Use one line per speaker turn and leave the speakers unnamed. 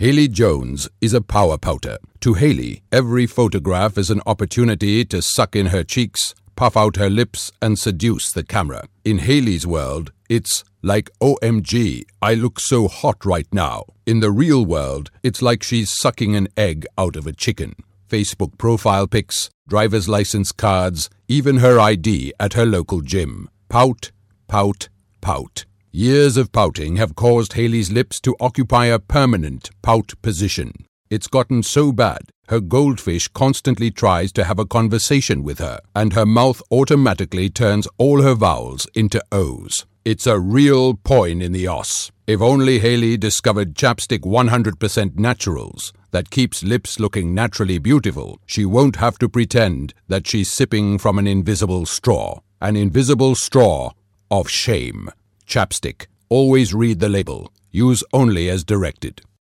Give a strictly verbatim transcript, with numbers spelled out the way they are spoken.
Haley Jones is a power pouter. To Haley, every photograph is an opportunity to suck in her cheeks, puff out her lips, and seduce the camera. In Haley's world, it's like, O M G, I look so hot right now. In the real world, it's like she's sucking an egg out of a chicken. Facebook profile pics, driver's license cards, even her I D at her local gym. Pout, pout, pout. Years of pouting have caused Haley's lips to occupy a permanent pout position. It's gotten so bad, her goldfish constantly tries to have a conversation with her, and her mouth automatically turns all her vowels into O's. It's a real poin in the os. If only Haley discovered Chapstick one hundred percent Naturals that keeps lips looking naturally beautiful, she won't have to pretend that she's sipping from an invisible straw. An invisible straw of shame. Chapstick. Always read the label. Use only as directed.